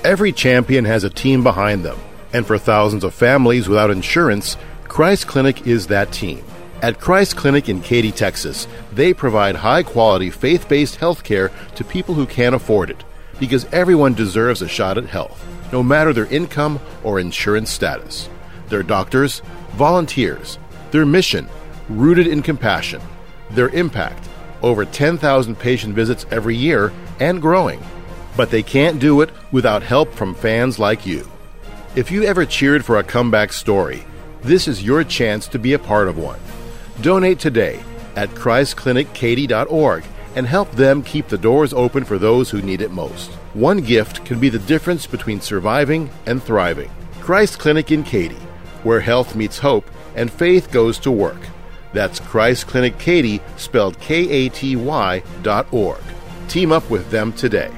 Every champion has a team behind them, and for thousands of families without insurance, Christ Clinic is that team. At Christ Clinic in Katy, Texas, they provide high-quality, faith-based health care to people who can't afford it, because everyone deserves a shot at health, no matter their income or insurance status. Their doctors, volunteers, their mission, rooted in compassion, their impact, over 10,000 patient visits every year and growing. But they can't do it without help from fans like you. If you ever cheered for a comeback story, this is your chance to be a part of one. Donate today at ChristClinicKaty.org and help them keep the doors open for those who need it most. One gift can be the difference between surviving and thriving. Christ Clinic in Katy, where health meets hope and faith goes to work. That's Christ Clinic Katy, spelled Katy.org. Team up with them today.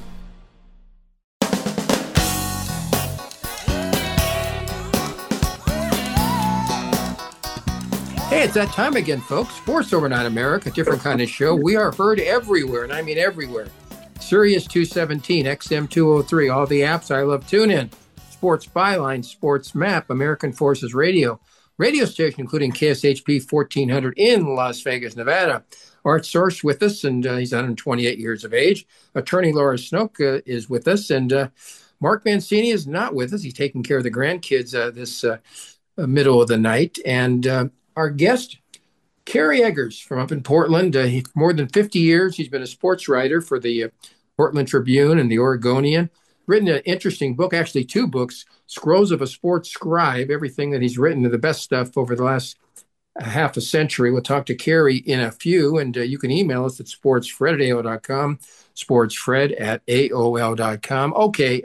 Hey, it's that time again, folks. Sports Overnight America, a different kind of show. We are heard everywhere, and I mean everywhere. Sirius 217, XM 203, all the apps. I love TuneIn, Sports Byline, Sports Map, American Forces Radio station, including KSHP 1400 in Las Vegas, Nevada. Art Source with us, and he's 128 years of age. Attorney Laura Snoke is with us, and Mark Mancini is not with us. He's taking care of the grandkids this middle of the night, and our guest, Kerry Eggers from up in Portland. For more than 50 years, he's been a sports writer for the Portland Tribune and the Oregonian. Written an interesting book, actually two books, Scrolls of a Sports Scribe, everything that he's written, the best stuff over the last half a century. We'll talk to Kerry in a few, and you can email us at sportsfred@aol.com, sportsfred@aol.com. Okay,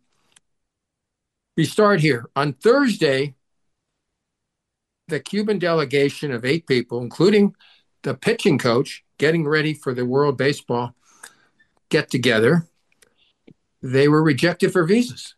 we start here. On Thursday, the Cuban delegation of 8 people, including the pitching coach, getting ready for the World Baseball get-together, they were rejected for visas.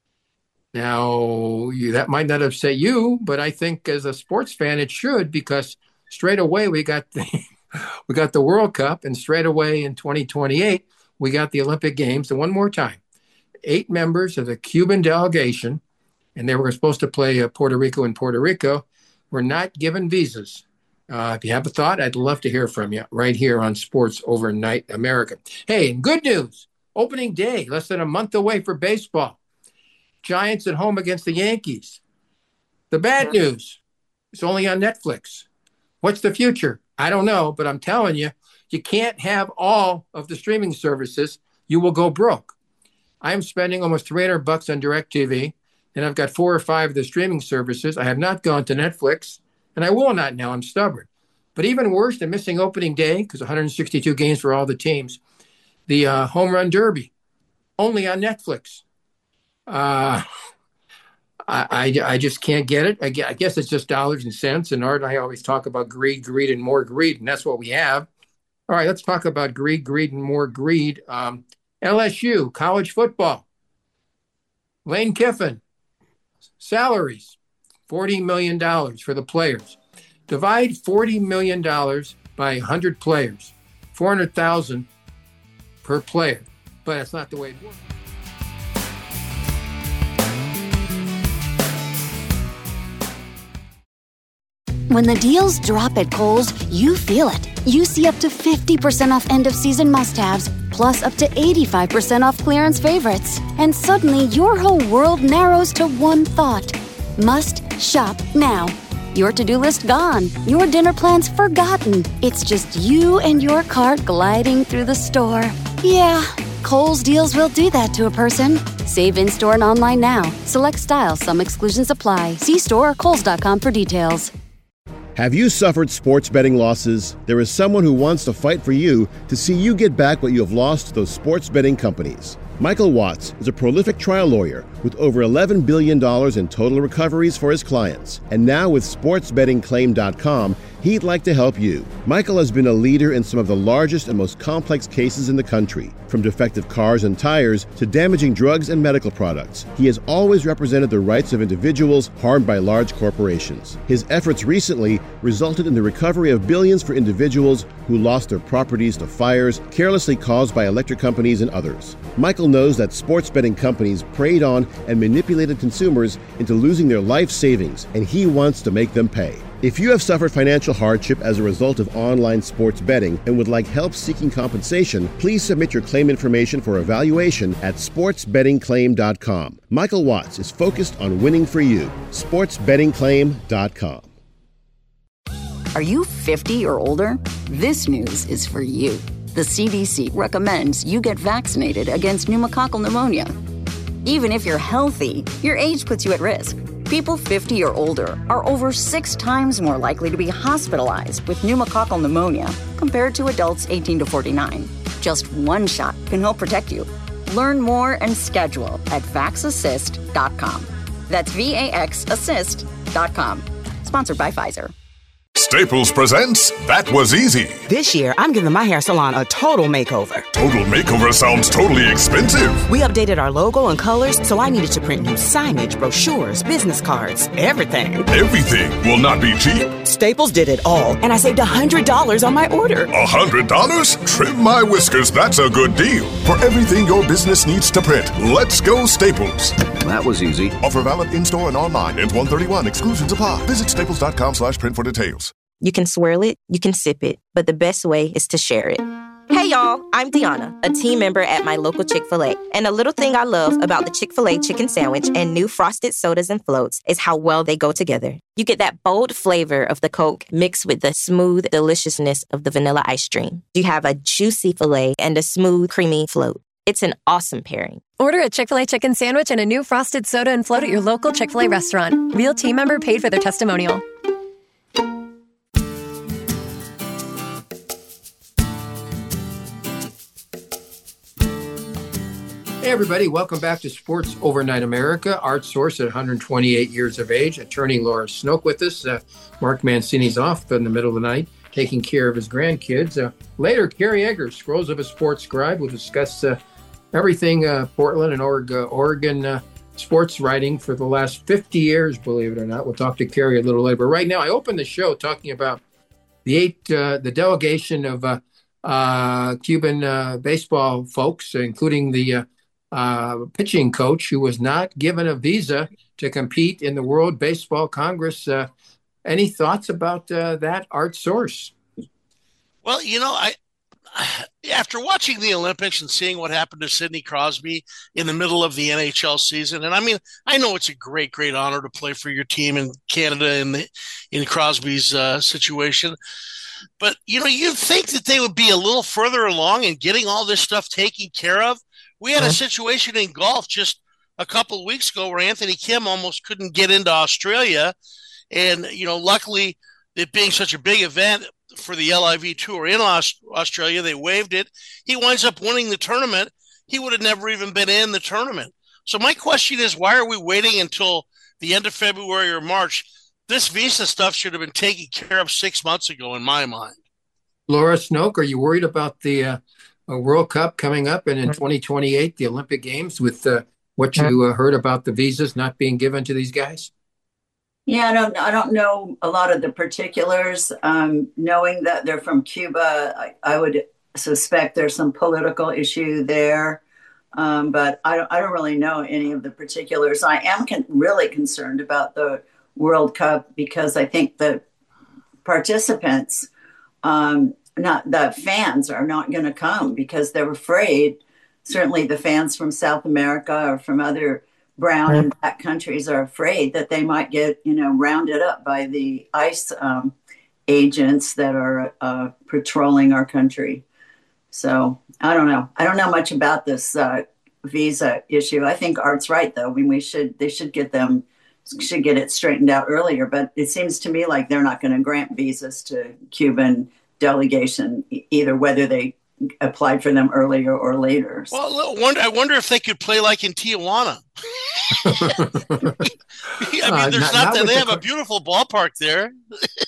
Now, that might not upset you, but I think as a sports fan, it should, because straight away we got the World Cup, and straight away in 2028, we got the Olympic Games. And one more time, 8 members of the Cuban delegation, and they were supposed to play Puerto Rico in Puerto Rico, were not given visas. If you have a thought, I'd love to hear from you right here on Sports Overnight America. Hey, and good news, opening day, less than a month away for baseball. Giants at home against the Yankees. The bad news, it's only on Netflix. What's the future? I don't know, but I'm telling you, you can't have all of the streaming services. You will go broke. I'm spending almost $300 on DirecTV, and I've got 4 or 5 of the streaming services. I have not gone to Netflix, and I will not now. I'm stubborn. But even worse than missing opening day, because 162 games for all the teams, the Home Run Derby, only on Netflix. I just can't get it. I guess it's just dollars and cents. And Art and I always talk about greed, and more greed, and that's what we have. All right, let's talk about greed, and more greed. LSU, college football. Lane Kiffin, salaries, $40 million for the players. Divide $40 million by 100 players, $400,000 per player. But that's not the way it works. When the deals drop at Kohl's, you feel it. You see up to 50% off end-of-season must-haves, plus up to 85% off clearance favorites. And suddenly, your whole world narrows to one thought. Must shop now. Your to-do list gone. Your dinner plans forgotten. It's just you and your cart gliding through the store. Yeah, Kohl's deals will do that to a person. Save in-store and online now. Select styles. Some exclusions apply. See store or kohls.com for details. Have you suffered sports betting losses? There is someone who wants to fight for you to see you get back what you have lost to those sports betting companies. Michael Watts is a prolific trial lawyer with over $11 billion in total recoveries for his clients. And now with SportsBettingClaim.com, he'd like to help you. Michael has been a leader in some of the largest and most complex cases in the country, from defective cars and tires to damaging drugs and medical products. He has always represented the rights of individuals harmed by large corporations. His efforts recently resulted in the recovery of billions for individuals who lost their properties to fires carelessly caused by electric companies and others. Michael knows that sports betting companies preyed on and manipulated consumers into losing their life savings, and he wants to make them pay. If you have suffered financial hardship as a result of online sports betting and would like help seeking compensation, please submit your claim information for evaluation at sportsbettingclaim.com. Michael Watts is focused on winning for you. sportsbettingclaim.com. Are you 50 or older? This news is for you. The CDC recommends you get vaccinated against pneumococcal pneumonia. Even if you're healthy, your age puts you at risk. People 50 or older are over 6 times more likely to be hospitalized with pneumococcal pneumonia compared to adults 18 to 49. Just one shot can help protect you. Learn more and schedule at vaxassist.com. That's VAXassist.com. Sponsored by Pfizer. Staples presents That Was Easy. This year, I'm giving my hair salon a total makeover. Total makeover sounds totally expensive. We updated our logo and colors, so I needed to print new signage, brochures, business cards, everything. Everything will not be cheap. Staples did it all, and I saved $100 on my order. $100? Trim my whiskers, that's a good deal. For everything your business needs to print, let's go Staples. That was easy. Offer valid in-store and online. Ends 1/31. Exclusions apply. Visit staples.com/print for details. You can swirl it, you can sip it, but the best way is to share it. Hey y'all, I'm Deanna, a team member at my local Chick-fil-A. And a little thing I love about the Chick-fil-A chicken sandwich and new frosted sodas and floats is how well they go together. You get that bold flavor of the Coke mixed with the smooth deliciousness of the vanilla ice cream. You have a juicy filet and a smooth, creamy float. It's an awesome pairing. Order a Chick-fil-A chicken sandwich and a new frosted soda and float at your local Chick-fil-A restaurant. Real team member paid for their testimonial. Hey, everybody. Welcome back to Sports Overnight America. Art Source at 128 years of age. Attorney Laura Snoke with us. Mark Mancini's off in the middle of the night, taking care of his grandkids. Later, Kerry Eggers, Scrolls of a Sports Scribe, will discuss everything Portland and Oregon sports writing for the last 50 years, believe it or not. We'll talk to Kerry a little later. But right now, I opened the show talking about the delegation of Cuban baseball folks, including the pitching coach who was not given a visa to compete in the World Baseball Congress. Any thoughts about that, Art Source? Well, after watching the Olympics and seeing what happened to Sidney Crosby in the middle of the NHL season, and I know it's a great, great honor to play for your team in Canada in Crosby's situation. But, you'd think that they would be a little further along in getting all this stuff taken care of. We had a situation in golf just a couple of weeks ago where Anthony Kim almost couldn't get into Australia. And, luckily, it being such a big event for the LIV Tour in Australia, they waived it. He winds up winning the tournament. He would have never even been in the tournament. So my question is, why are we waiting until the end of February or March? This visa stuff should have been taken care of 6 months ago, in my mind. Laura Snoke, are you worried about the World Cup coming up and in 2028, the Olympic Games, with what you heard about the visas not being given to these guys? Yeah, I don't know a lot of the particulars. Knowing that they're from Cuba, I would suspect there's some political issue there. But I don't really know any of the particulars. I am really concerned about the World Cup because I think the participants, not the fans, are not going to come because they're afraid. Certainly the fans from South America or from other brown and black countries are afraid that they might get, rounded up by the ICE agents that are patrolling our country. So I don't know. I don't know much about this visa issue. I think Art's right, though. I mean, they should get it straightened out earlier. But it seems to me like they're not going to grant visas to Cuban delegation, either whether they applied for them earlier or later. Well, I wonder if they could play like in Tijuana. They have a beautiful ballpark there.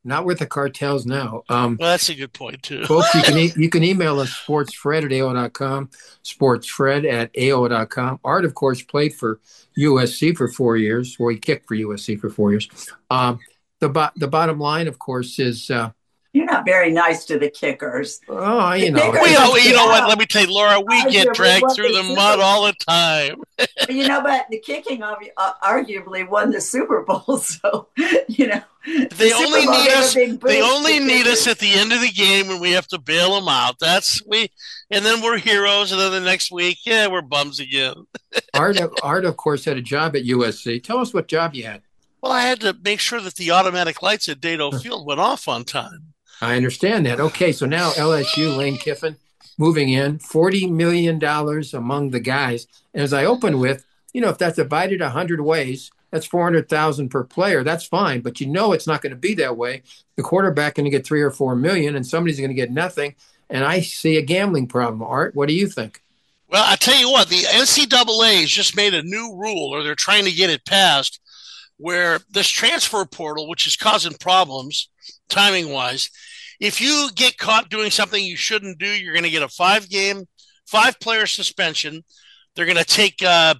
Not with the cartels now. Well, that's a good point, too. Folks, you can email us sportsfred@AO.com, sportsfred@AO.com. Art, of course, played for USC for 4 years, or he kicked for USC for 4 years. The bottom line, of course, is you're not very nice to the kickers. Oh, you know. You know what? Let me tell you, Laura, we get dragged through the mud all the time. But the kicking arguably won the Super Bowl, so they only need us. They only need us at the end of the game when we have to bail them out. And then we're heroes. And then the next week, we're bums again. Art, of course, had a job at USC. Tell us what job you had. Well, I had to make sure that the automatic lights at Dado Field went off on time. I understand that. Okay, so now LSU, Lane Kiffin, moving in, $40 million among the guys. And as I opened with, if that's divided 100 ways, that's $400,000 per player. That's fine, but it's not going to be that way. The quarterback going to get $3 or $4 million, and somebody's going to get nothing. And I see a gambling problem. Art, what do you think? Well, I tell you what, the NCAA has just made a new rule, or they're trying to get it passed, where this transfer portal, which is causing problems timing-wise, if you get caught doing something you shouldn't do, you're going to get a 5-player suspension. They're going to take 10%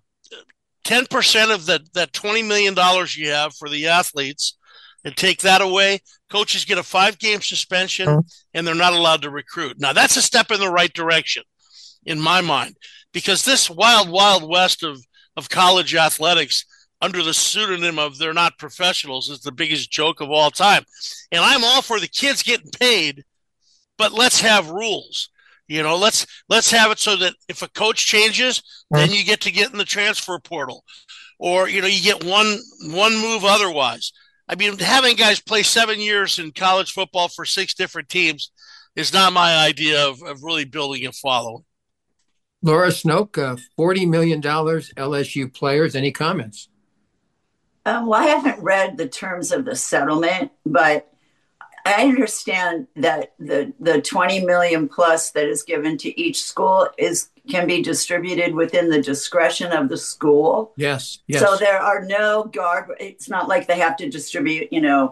of that $20 million you have for the athletes and take that away. Coaches get a 5-game suspension, and they're not allowed to recruit. Now, that's a step in the right direction, in my mind, because this wild, wild west of college athletics under the pseudonym of they're not professionals is the biggest joke of all time. And I'm all for the kids getting paid, but let's have rules. Let's have it so that if a coach changes, then you get in the transfer portal, or, you get one move otherwise. I mean, having guys play 7 years in college football for 6 different teams is not my idea of really building a following. Laura Snoke, $40 million LSU players. Any comments? Well, I haven't read the terms of the settlement, but I understand that the 20 million plus that is given to each school can be distributed within the discretion of the school. Yes. So there are no guard. It's not like they have to distribute,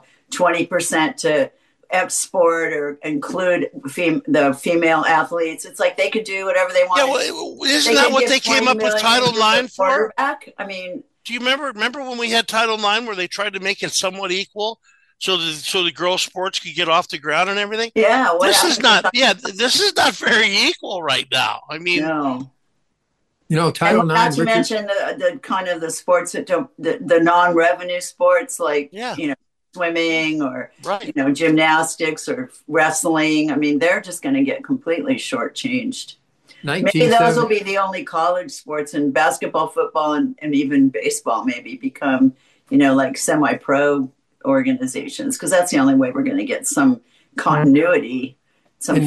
20% to X sport or include the female athletes. It's like they could do whatever they want. Yeah, well, isn't that what they came up with Title IX for? I mean, do you remember when we had Title IX where they tried to make it somewhat equal so the girls' sports could get off the ground and everything? Yeah. This is not very equal right now. I mean, no. Title IX. Not to mention the kind of the sports that don't the non-revenue sports like swimming or gymnastics or wrestling. I mean, they're just going to get completely shortchanged. Maybe those will be the only college sports, and basketball, football, and even baseball maybe become, like semi-pro organizations, because that's the only way we're going to get some continuity. In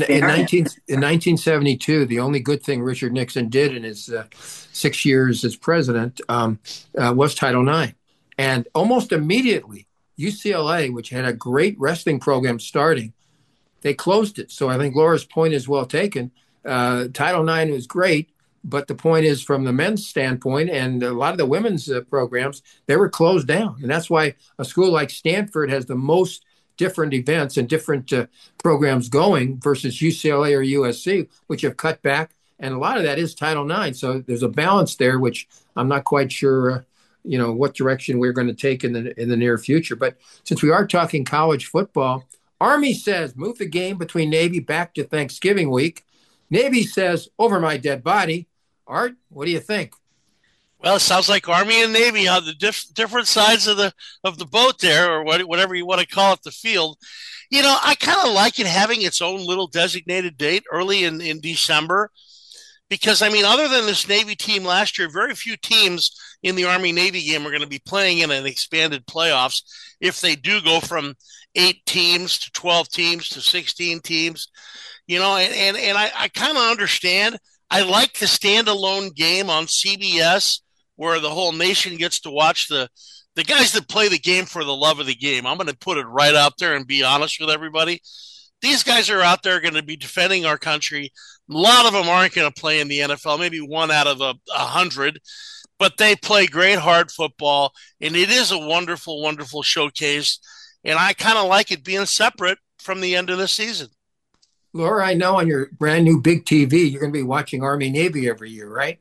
1972, the only good thing Richard Nixon did in his 6 years as president was Title IX. And almost immediately, UCLA, which had a great wrestling program starting, they closed it. So I think Laura's point is well taken. Title IX was great, but the point is, from the men's standpoint and a lot of the women's programs, they were closed down. And that's why a school like Stanford has the most different events and different programs going versus UCLA or USC, which have cut back. And a lot of that is Title IX. So there's a balance there, which I'm not quite sure, what direction we're going to take in the near future. But since we are talking college football, Army says move the game between Navy back to Thanksgiving week. Navy says, over my dead body. Art, what do you think? Well, it sounds like Army and Navy on the different sides of the boat there, or whatever you want to call it, the field. I kind of like it having its own little designated date early in December, because, I mean, other than this Navy team last year, very few teams in the Army-Navy game are going to be playing in an expanded playoffs if they do go from 8 teams to 12 teams to 16 teams. And I kind of understand. I like the standalone game on CBS where the whole nation gets to watch the guys that play the game for the love of the game. I'm going to put it right out there and be honest with everybody. These guys are out there going to be defending our country. A lot of them aren't going to play in the NFL, maybe 1 out of 100, but they play great hard football, and it is a wonderful, wonderful showcase. and I kind of like it being separate from the end of the season. Laura, I know on your brand new big TV, you're going to be watching Army-Navy every year, right?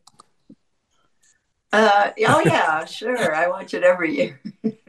Oh, yeah, sure. I watch it every year.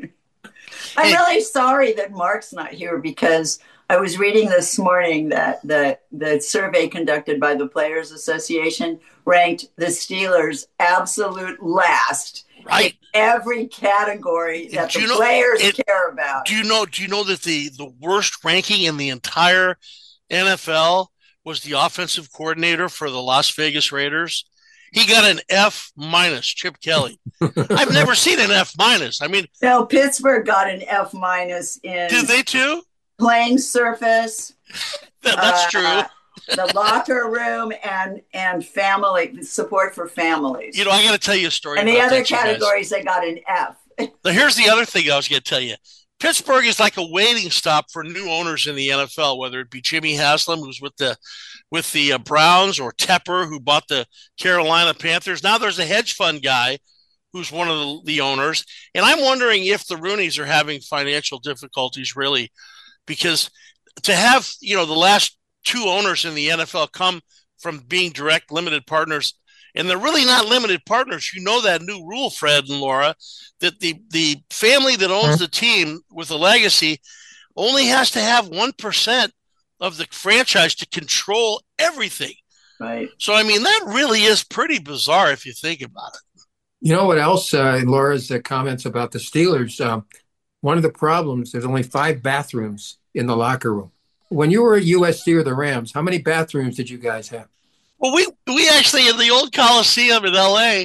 I'm really sorry that Mark's not here, because I was reading this morning that the survey conducted by the Players Association ranked the Steelers absolute last in every category that the players care about. Do you know that the worst ranking in the entire NFL was the offensive coordinator for the Las Vegas Raiders? He got an F-, Chip Kelly. I've never seen an F-. I mean, no, Pittsburgh got an F- in. Did they too? Playing surface. That's true. The locker room and family support for families. I got to tell you a story. And the other categories, they got an F. Now, here's the other thing I was going to tell you. Pittsburgh is like a waiting stop for new owners in the NFL, whether it be Jimmy Haslam, who's with the Browns, or Tepper, who bought the Carolina Panthers. Now there's a hedge fund guy who's one of the owners. And I'm wondering if the Rooneys are having financial difficulties, really, because to have, the last two owners in the NFL come from being direct limited partners, and they're really not limited partners. You know that new rule, Fred and Laura, that the family that owns the team with a legacy only has to have 1% of the franchise to control everything. Right. So, I mean, that really is pretty bizarre if you think about it. You know what else, Laura's comments about the Steelers, one of the problems, there's only 5 bathrooms in the locker room. When you were at USC or the Rams, how many bathrooms did you guys have? Well, we actually, in the old Coliseum in L.A.,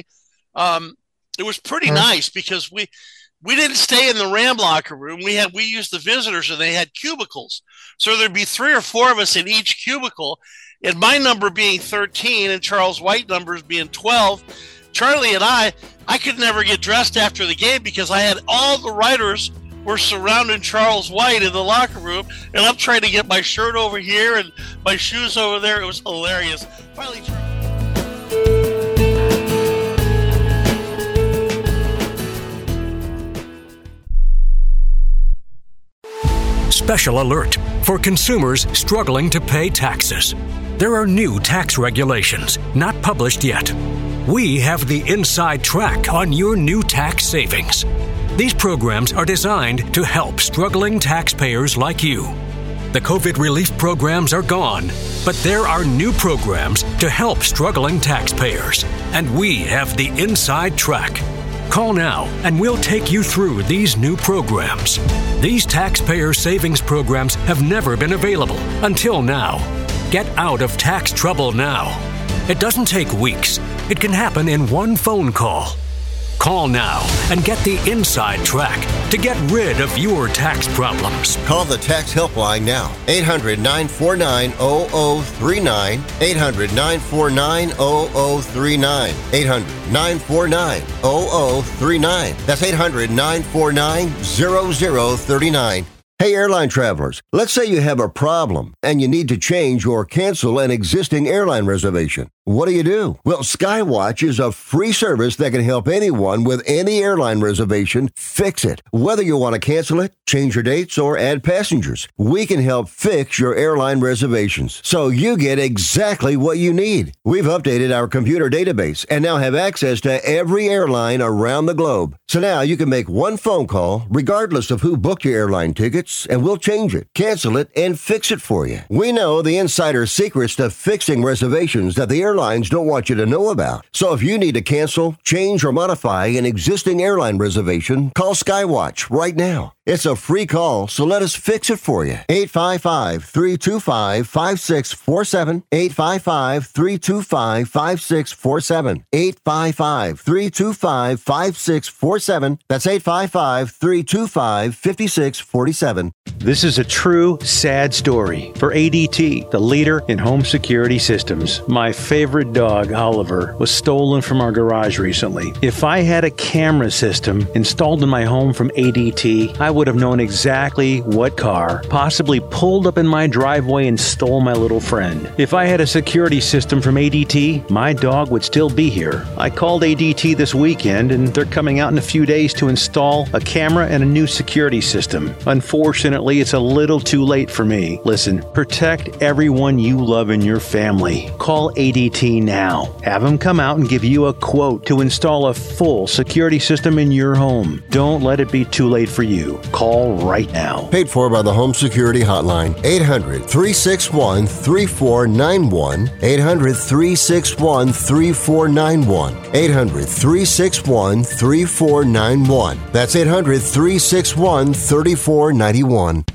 it was pretty nice, because we didn't stay in the Ram locker room. We used the visitors, and they had cubicles. So there'd be 3 or 4 of us in each cubicle, and my number being 13 and Charles White numbers being 12. Charlie and I could never get dressed after the game because I had all the writers were surrounding Charles White in the locker room, and I'm trying to get my shirt over here and my shoes over there. It was hilarious. Finally, Special alert for consumers struggling to pay taxes. There are new tax regulations not published yet. We have the inside track on your new tax savings. These programs are designed to help struggling taxpayers like you. The COVID relief programs are gone, but there are new programs to help struggling taxpayers, and we have the inside track. Call now and we'll take you through these new programs. These taxpayer savings programs have never been available until now. Get out of tax trouble now. It doesn't take weeks. It can happen in one phone call. Call now and get the inside track to get rid of your tax problems. Call the tax helpline now. 800-949-0039. 800-949-0039. 800-949-0039. That's 800-949-0039. Hey, airline travelers, let's say you have a problem and you need to change or cancel an existing airline reservation. What do? Well, Skywatch is a free service that can help anyone with any airline reservation fix it. Whether you want to cancel it, change your dates, or add passengers, we can help fix your airline reservations so you get exactly what you need. We've updated our computer database and now have access to every airline around the globe. So now you can make one phone call regardless of who booked your airline tickets, and we'll change it, cancel it, and fix it for you. We know the insider secrets to fixing reservations that the airlines don't want you to know about. So if you need to cancel, change, or modify an existing airline reservation, call Skywatch right now. It's a free call, so let us fix it for you. 855-325-5647. 855-325-5647. 855-325-5647. That's 855-325-5647. This is a true sad story for ADT, the leader in home security systems. My favorite dog, Oliver, was stolen from our garage recently. If I had a camera system installed in my home from ADT, I would have known exactly what car possibly pulled up in my driveway and stole my little friend. If I had a security system from ADT, my dog would still be here. I called ADT this weekend and they're coming out in a few days to install a camera and a new security system. Unfortunately, it's a little too late for me. Listen, protect everyone you love in your family. Call ADT now. Have them come out and give you a quote to install a full security system in your home. Don't let it be too late for you. Call right now. Paid for by the Home Security Hotline. 800-361-3491. 800-361-3491. 800-361-3491. That's 800-361-3491.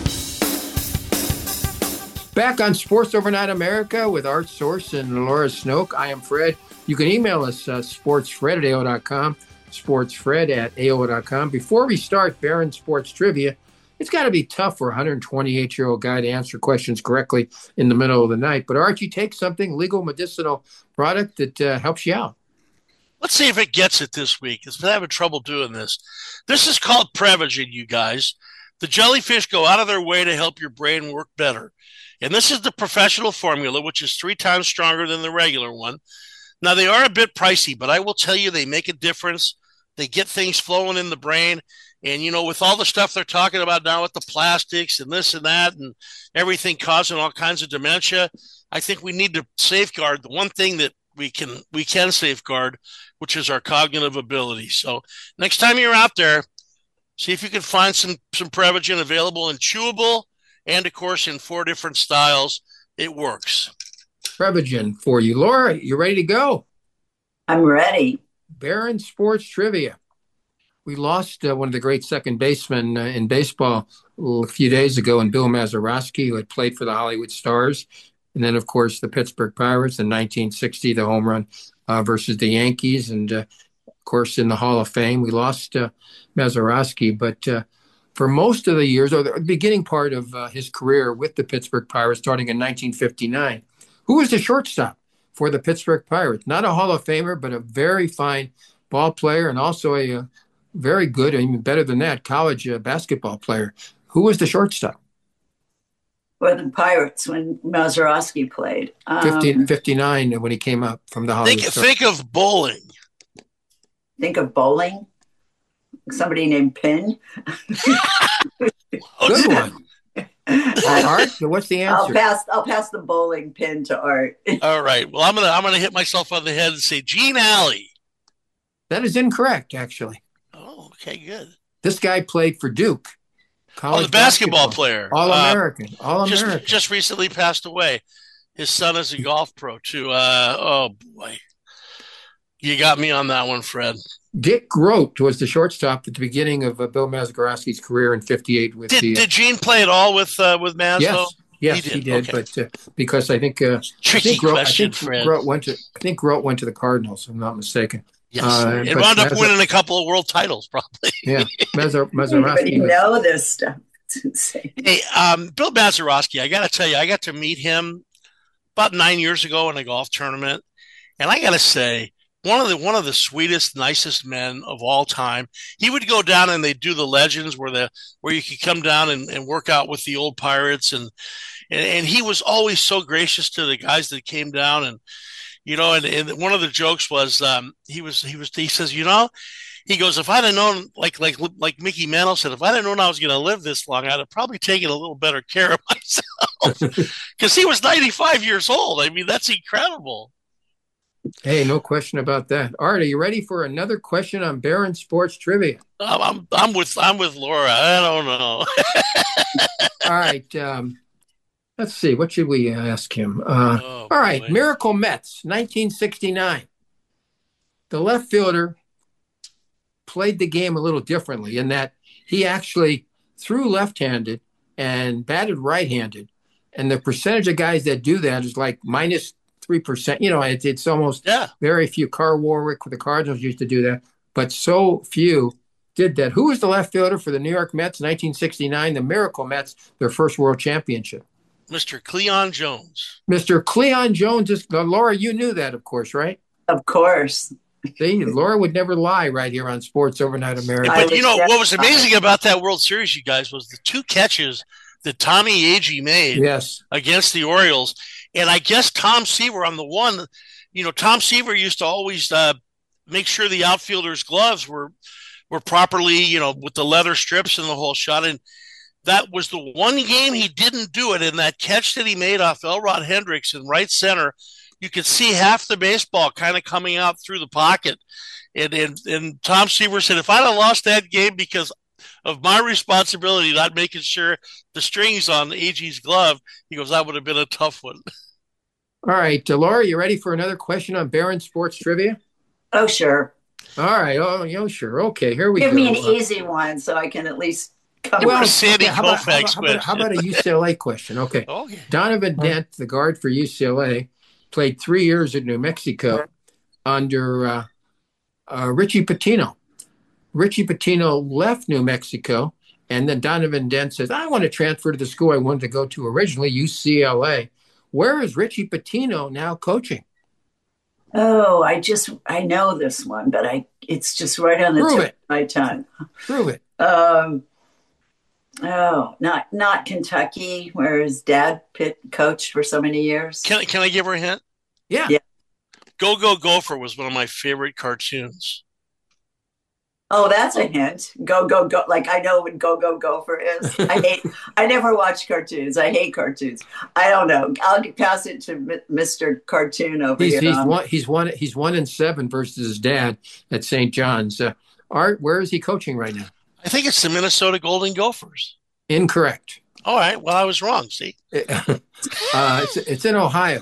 Back on Sports Overnight America with Art Source and Laura Snoke. I am Fred. You can email us, sportsfred@AOL.com, sportsfred@AOL.com. Before we start Barron Sports Trivia, it's got to be tough for a 128-year-old guy to answer questions correctly in the middle of the night. But Art, you take something, legal medicinal product that helps you out. Let's see if it gets it this week. I've been having trouble doing this. This is called Prevagen, you guys. The jellyfish go out of their way to help your brain work better. And this is the professional formula, which is 3 times stronger than the regular one. Now, they are a bit pricey, but I will tell you they make a difference. They get things flowing in the brain. And, you know, with all the stuff they're talking about now with the plastics and this and that and everything causing all kinds of dementia, I think we need to safeguard the one thing that we can safeguard, which is our cognitive ability. So next time you're out there, see if you can find some Prevagen available in chewable and, of course, in 4 different styles. It works. Prevagen for you. Laura, you ready to go? I'm ready. Barron Sports Trivia. We lost one of the great second basemen in baseball a few days ago, in Bill Mazeroski, who had played for the Hollywood Stars. And then, of course, the Pittsburgh Pirates in 1960, the home run versus the Yankees. And, of course, in the Hall of Fame, we lost Mazeroski. But for most of the years, or the beginning part of his career with the Pittsburgh Pirates, starting in 1959, who was the shortstop for the Pittsburgh Pirates? Not a Hall of Famer, but a very fine ball player and also a very good, and even better than that, college basketball player. Who was the shortstop? For the Pirates when Mazeroski played. 59 when he came up from the Hollywood Stars. Think of bowling. Think of bowling? Somebody named Penn? Good one. Art, what's the answer? I'll pass the bowling pin to Art. All right. Well, I'm gonna hit myself on the head and say Gene Alley. That is incorrect, actually. Oh, okay, good. This guy played for Duke. The basketball player. All-American. All-American. Just recently passed away. His son is a golf pro, too. Oh, boy. You got me on that one, Fred. Dick Grote was the shortstop at the beginning of Bill Mazeroski's career in '58. Did Gene play at all with Maz? Yes, he did. Okay. But because I think Grote went to the Cardinals, if I'm not mistaken. Yes, it wound up winning a couple of world titles, probably. Yeah, Mazeroski. You know this stuff. It's insane. Hey, Bill Mazeroski, I got to tell you, I got to meet him about 9 years ago in a golf tournament, and I got to say, one of the sweetest, nicest men of all time. He would go down and they'd do the Legends where you could come down and work out with the old Pirates, and he was always so gracious to the guys that came down. And you know, and one of the jokes was he says, you know, he goes, if I'd have known, like Mickey Mantle said, if I'd have known I was going to live this long, I'd have probably taken a little better care of myself, because he was 95 years old. I mean, that's incredible. Hey, no question about that. Art, are you ready for another question on Barron Sports Trivia? I'm with Laura. I don't know. All right. Let's see. What should we ask him? All right. Boy. Miracle Mets, 1969. The left fielder played the game a little differently in that he actually threw left-handed and batted right-handed. And the percentage of guys that do that is like minus 3%. You know, it's almost very few. Carl Warwick with the Cardinals used to do that, but so few did that. Who was the left fielder for the New York Mets, 1969, the Miracle Mets, their first world championship? Mr. Cleon Jones. Mr. Cleon Jones. Laura, you knew that, of course, right? Of course. See, Laura would never lie right here on Sports Overnight America. But you know what was amazing about that World Series, you guys, was the 2 catches that Tommy Agee made against the Orioles. And I guess Tom Seaver on the one, Tom Seaver used to always make sure the outfielders' gloves were properly, with the leather strips and the whole shot. And that was the one game he didn't do it. And that catch that he made off Elrod Hendricks in right center, you could see half the baseball kind of coming out through the pocket. And Tom Seaver said, if I'd have lost that game because of my responsibility not making sure the strings on Agee's glove, he goes, that would have been a tough one. All right, Laura, you ready for another question on Barron Sports Trivia? Oh, sure. All right. Oh, sure. Okay, here we go. Give me an easy one so I can at least come. Well, how about a UCLA question? Okay. Donovan Dent, the guard for UCLA, played 3 years at New Mexico under Richie Pitino. Richie Pitino left New Mexico, and then Donovan Dent says, I want to transfer to the school I wanted to go to originally, UCLA. Where is Richie Pitino now coaching? Oh, I know this one, but it's just right on the tip of my tongue. Prove it. Not Kentucky, where his dad coached for so many years. Can I give her a hint? Yeah. Go Go Gopher was one of my favorite cartoons. Oh, that's a hint. Go Go Go! Like I know what Go Go Gopher is. I never watch cartoons. I hate cartoons. I don't know. I'll pass it to Mr. Cartoon over here. He's 1-7 versus his dad at St. John's. Art, where is he coaching right now? I think it's the Minnesota Golden Gophers. Incorrect. All right. Well, I was wrong. See, it's in Ohio.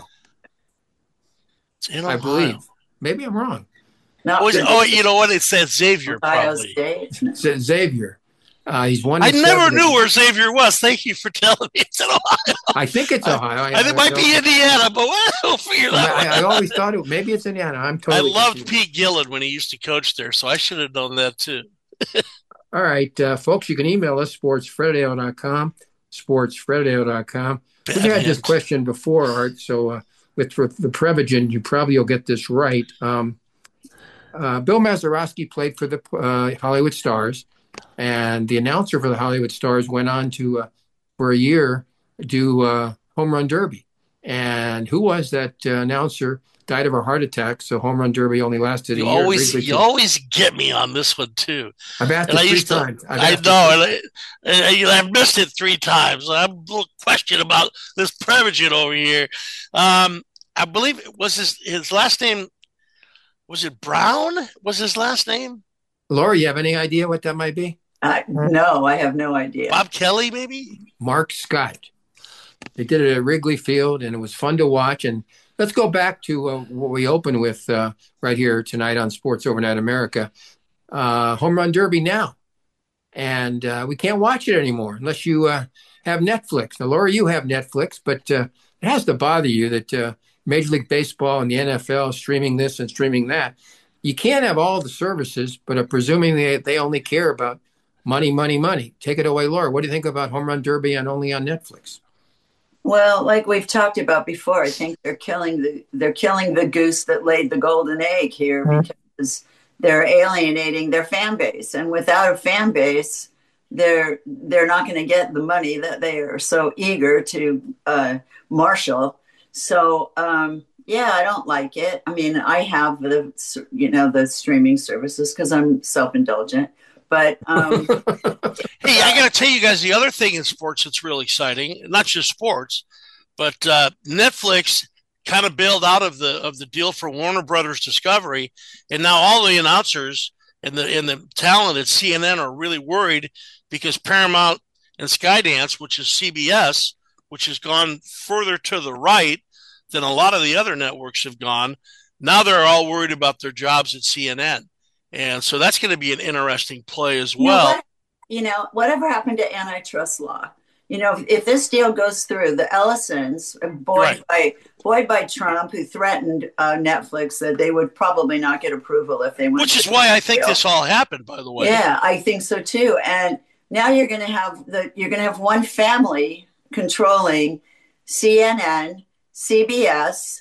It's in Ohio. I believe. Maybe I'm wrong. You know what? It says Xavier. Ohio probably. State. It says Xavier. He's 1-7. I never knew where Xavier was. Thank you for telling me it's in Ohio. I think it's Ohio. It might be Indiana, but we'll figure that out. I always thought maybe it's Indiana. I'm totally. I loved Pete Gillen when he used to coach there, so I should have known that too. All right, folks, you can email us, sportsfredadio.com, sportsfredadio.com. We've had this question before, Art, so with the Prevagen, you'll get this right. Bill Mazeroski played for the Hollywood Stars, and the announcer for the Hollywood Stars went on to, for a year, do Home Run Derby. And who was that announcer? Died of a heart attack, so Home Run Derby only lasted a year. You always get me on this one, too. I've asked it 3 times. I know, and I've missed it 3 times. I'm a little question about this Prevagen over here. I believe it was his last name. Was it Brown? Was his last name? Laura, you have any idea what that might be? No, I have no idea. Bob Kelly, maybe? Mark Scott. They did it at Wrigley Field, and it was fun to watch. And let's go back to what we opened with right here tonight on Sports Overnight America. Home Run Derby now. And we can't watch it anymore unless you have Netflix. Now, Laura, you have Netflix, but it has to bother you that Major League Baseball and the NFL streaming this and streaming that. You can't have all the services, but I'm presuming they only care about money, money, money. Take it away, Laura. What do you think about Home Run Derby and only on Netflix? Well, like we've talked about before, I think they're killing the goose that laid the golden egg here because they're alienating their fan base, and without a fan base, they're not going to get the money that they are so eager to marshal. So, I don't like it. I mean, I have the streaming services because I'm self-indulgent. But hey, I got to tell you guys the other thing in sports that's really exciting, not just sports, but Netflix kind of bailed out of the deal for Warner Brothers Discovery, and now all the announcers and the talent at CNN are really worried because Paramount and Skydance, which is CBS, which has gone further to the right than a lot of the other networks have gone, now they're all worried about their jobs at CNN. And so that's going to be an interesting play as well. Whatever happened to antitrust law? if this deal goes through, the Ellisons, buoyed by Trump, who threatened Netflix that they would probably not get approval if they went. Which is why I think this all happened, by the way. Yeah, I think so too. And now you're going to have one family controlling CNN, CBS,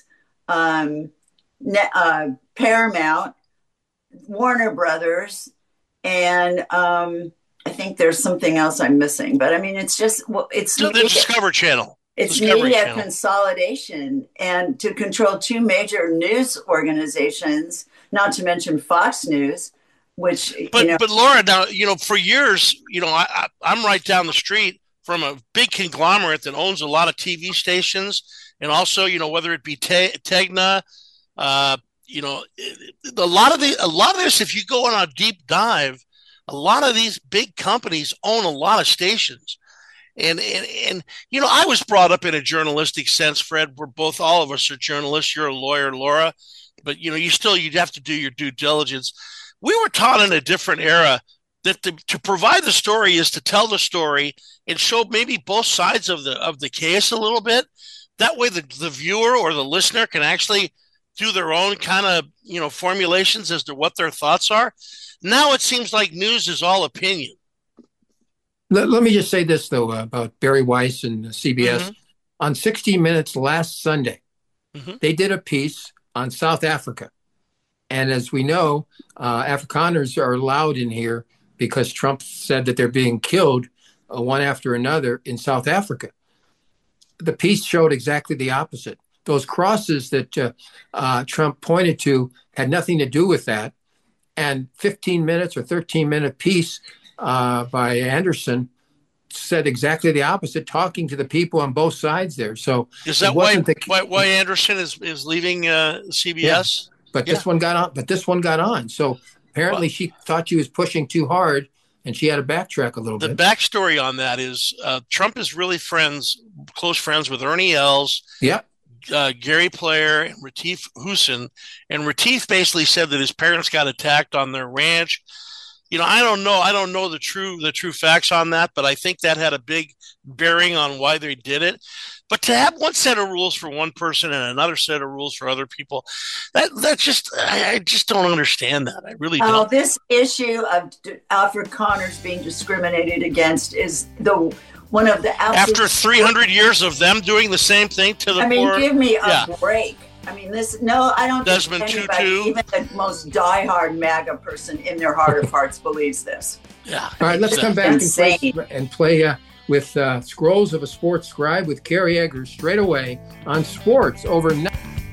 Paramount, Warner Brothers, and I think there's something else I'm missing. But I mean, it's the Discovery Channel. It's media consolidation, and to control two major news organizations, not to mention Fox News, which but Laura, now for years, I'm right down the street from a big conglomerate that owns a lot of TV stations, and also whether it be Tegna, a lot of this. If you go on a deep dive, a lot of these big companies own a lot of stations. And I was brought up in a journalistic sense, Fred. All of us are journalists. You're a lawyer, Laura, but you'd have to do your due diligence. We were taught in a different era that to provide the story is to tell the story and show maybe both sides of the case a little bit. That way, the viewer or the listener can actually do their own kind of formulations as to what their thoughts are. Now it seems like news is all opinion. Let me just say this, though, about Barry Weiss and CBS. Mm-hmm. On 60 Minutes last Sunday, they did a piece on South Africa. And as we know, Afrikaners are allowed in here because Trump said that they're being killed one after another in South Africa. The piece showed exactly the opposite. Those crosses that Trump pointed to had nothing to do with that. And 15 minutes or 13-minute piece by Anderson said exactly the opposite, talking to the people on both sides there. So is that why Anderson is leaving CBS? Yeah. But this one got on. So apparently she thought she was pushing too hard, and she had to backtrack a little bit. The backstory on that is Trump is really close friends with Ernie Els. Yeah. Gary Player and Retief Hussein, and Retief basically said that his parents got attacked on their ranch. I don't know the true facts on that, but I think that had a big bearing on why they did it. But to have one set of rules for one person and another set of rules for other people, I just don't understand that. I really don't. This issue of Afrikaners being discriminated against is one of the absolute... After 300 years of them doing the same thing to the poor. Give me a break. I mean, I don't Desmond think anybody, Tutu. even the most diehard MAGA person in their heart of hearts believes this. Yeah. All right, let's come back and play with Scrolls of a Sports Scribe with Carrie Eggers straight away on Sports Over 9.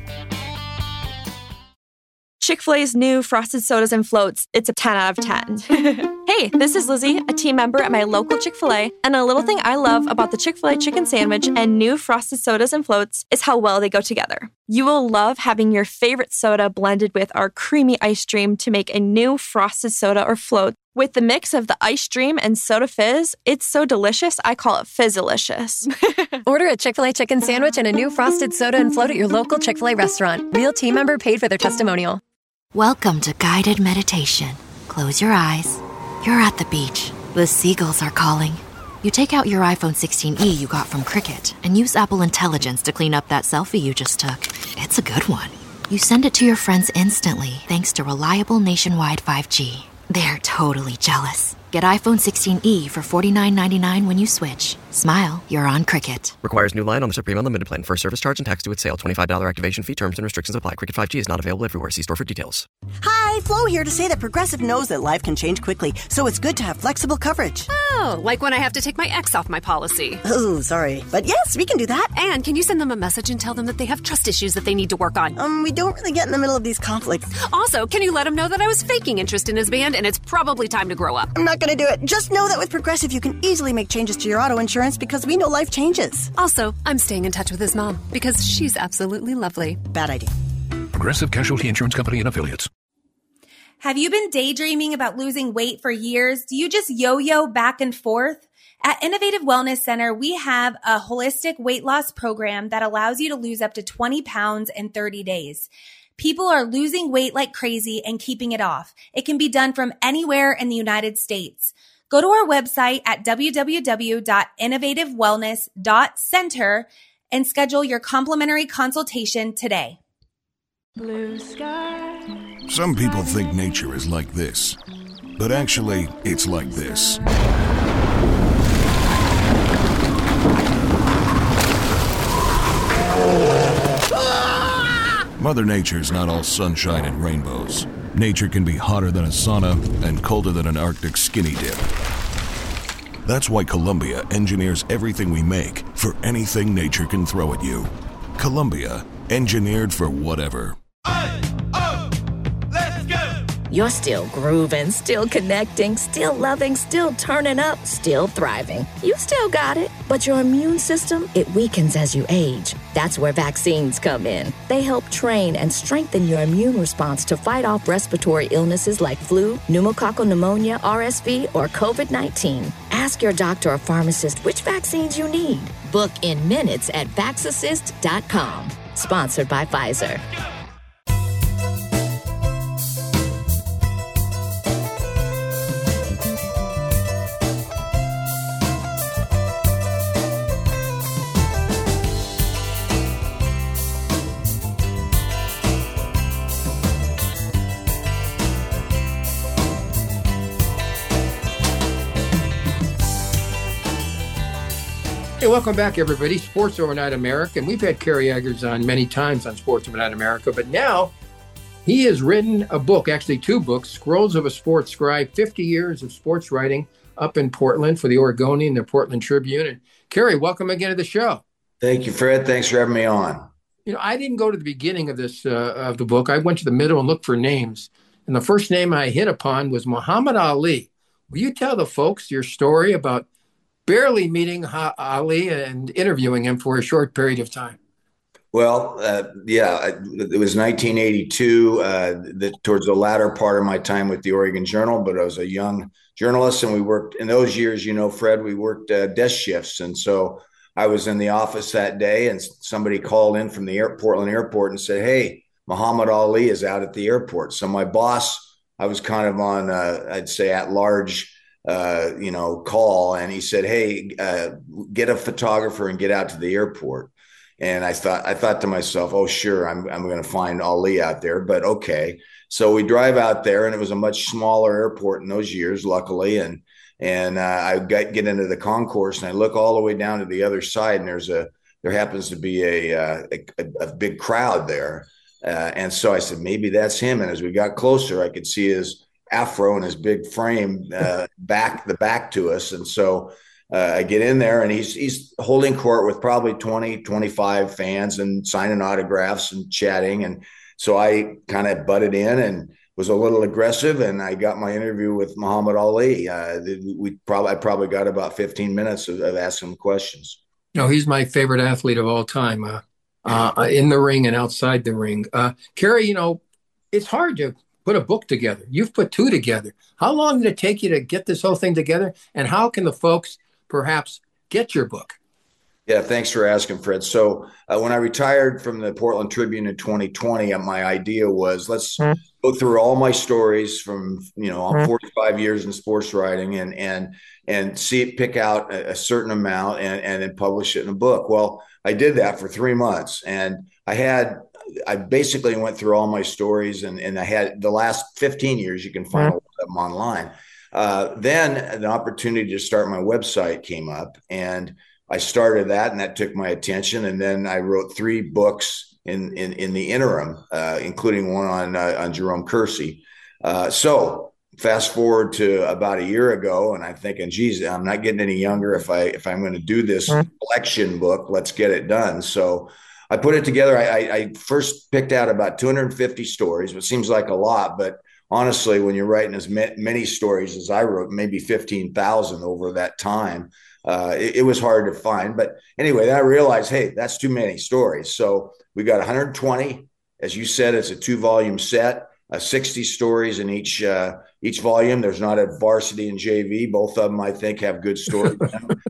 Chick-fil-A's new frosted sodas and floats, it's a 10 out of 10. Hey, this is Lizzie, a team member at my local Chick-fil-A, and a little thing I love about the Chick-fil-A chicken sandwich and new frosted sodas and floats is how well they go together. You will love having your favorite soda blended with our creamy ice dream to make a new frosted soda or float. With the mix of the ice dream and soda fizz, it's so delicious, I call it Fizzalicious. Order a Chick-fil-A chicken sandwich and a new frosted soda and float at your local Chick-fil-A restaurant. Real team member paid for their testimonial. Welcome to guided meditation. Close your eyes. You're at the beach. The seagulls are calling. You take out your iPhone 16e you got from Cricket and use Apple Intelligence to clean up that selfie you just took. It's a good one. You send it to your friends instantly thanks to reliable nationwide 5G. They're totally jealous. Get iPhone 16e for $49.99 when you switch. Smile, you're on Cricket. Requires new line on the Supreme Unlimited plan. First service charge and tax due at sale. $25 activation fee. Terms and restrictions apply. Cricket 5G is not available everywhere. See store for details. Hi, Flo here to say that Progressive knows that life can change quickly, so it's good to have flexible coverage. Oh, like when I have to take my ex off my policy. Oh, sorry. But yes, we can do that. And can you send them a message and tell them that they have trust issues that they need to work on? We don't really get in the middle of these conflicts. Also, can you let them know that I was faking interest in his band and it's probably time to grow up? I'm not going to do it. Just know that with Progressive, you can easily make changes to your auto insurance because we know life changes. Also, I'm staying in touch with his mom because she's absolutely lovely. Bad idea. Progressive Casualty Insurance Company and Affiliates. Have you been daydreaming about losing weight for years? Do you just yo-yo back and forth? At Innovative Wellness Center, we have a holistic weight loss program that allows you to lose up to 20 pounds in 30 days. People are losing weight like crazy and keeping it off. It can be done from anywhere in the United States. Go to our website at www.innovativewellness.center and schedule your complimentary consultation today. Blue sky. Some people think nature is like this, but actually, it's like this. Mother Nature's not all sunshine and rainbows. Nature can be hotter than a sauna and colder than an Arctic skinny dip. That's why Columbia engineers everything we make for anything nature can throw at you. Columbia, engineered for whatever. You're still grooving, still connecting, still loving, still turning up, still thriving. You still got it, but your immune system, it weakens as you age. That's where vaccines come in. They help train and strengthen your immune response to fight off respiratory illnesses like flu, pneumococcal pneumonia, RSV, or COVID-19. Ask your doctor or pharmacist which vaccines you need. Book in minutes at Vaxassist.com. Sponsored by Pfizer. Hey, welcome back, everybody. Sports Overnight America. And we've had Kerry Eggers on many times on Sports Overnight America, but now he has written a book, actually two books, Scrolls of a Sports Scribe, 50 years of sports writing up in Portland for the Oregonian, the Portland Tribune. And Kerry, welcome again to the show. Thank you, Fred. Thanks for having me on. You know, I didn't go to the beginning of this, of the book. I went to the middle and looked for names. And the first name I hit upon was Muhammad Ali. Will you tell the folks your story about barely meeting Ali and interviewing him for a short period of time? Well, it was 1982, towards the latter part of my time with the Oregon Journal, but I was a young journalist, and we worked in those years, you know, Fred, we worked desk shifts. And so I was in the office that day, and somebody called in from the Portland airport and said, "Hey, Muhammad Ali is out at the airport." So my boss, I was kind of on, I'd say at large, call, and he said, "Hey, get a photographer and get out to the airport." And I thought to myself, "Oh, sure, I'm going to find Ali out there, but okay." So we drive out there, and it was a much smaller airport in those years, luckily. And I get into the concourse, and I look all the way down to the other side, and there happens to be a big crowd there. And so I said, maybe that's him. And as we got closer, I could see his afro and his big frame back to us. And so I get in there, and he's holding court with probably 20, 25 fans and signing autographs and chatting. And so I kind of butted in and was a little aggressive, and I got my interview with Muhammad Ali. I probably got about 15 minutes of asking him questions. No, he's my favorite athlete of all time, in the ring and outside the ring. Kerry, you know, it's hard to put a book together. You've put two together. How long did it take you to get this whole thing together? And how can the folks perhaps get your book? Yeah, thanks for asking, Fred. So when I retired from the Portland Tribune in 2020, my idea was let's go through all my stories from, I'm 45 years in sports writing and pick out a certain amount and then publish it in a book. Well, I did that for 3 months, and I basically went through all my stories, and I had the last 15 years. You can find a lot of them online. Then an opportunity to start my website came up, and I started that, and that took my attention. And then I wrote 3 books in the interim, including one on Jerome Kersey. So fast forward to about a year ago, and I'm thinking, geez, I'm not getting any younger. If I'm going to do this collection book, let's get it done. So I put it together. I first picked out about 250 stories, which seems like a lot, but honestly, when you're writing as many stories as I wrote, maybe 15,000 over that time, it was hard to find. But anyway, then I realized, hey, that's too many stories. So we got 120. As you said, it's a 2-volume set, 60 stories in each volume. There's not a varsity and JV. Both of them, I think, have good stories.